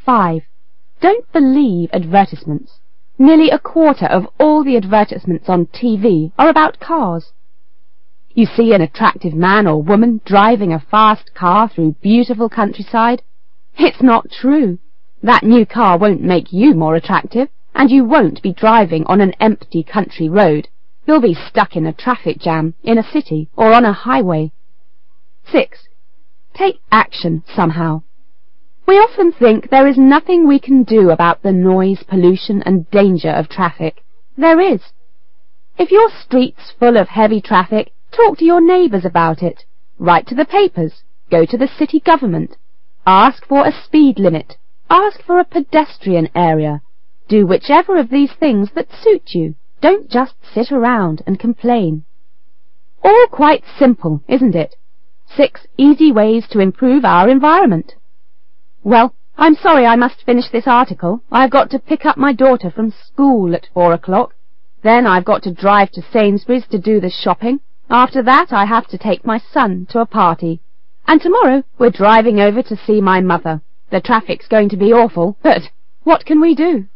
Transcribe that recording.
5. Don't believe advertisements. Nearly a quarter of all the advertisements on TV are about cars. You see an attractive man or woman driving a fast car through beautiful countryside. It's not true. That new car won't make you more attractive, and you won't be driving on an empty country road. You'll be stuck in a traffic jam in a city or on a highway. 6. Take action somehow. We often think there is nothing we can do about the noise, pollution and danger of traffic. There is. If your street's full of heavy traffic, talk to your neighbours about it. Write to the papers. Go to the city government. Ask for a speed limit. Ask for a pedestrian area. Do whichever of these things that suit you. Don't just sit around and complain. All quite simple, isn't it? 6 easy ways to improve our environment. Well, I'm sorry I must finish this article. I've got to pick up my daughter from school at 4 o'clock. Then I've got to drive to Sainsbury's to do the shopping. After that I have to take my son to a party. And tomorrow we're driving over to see my mother. The traffic's going to be awful, but what can we do?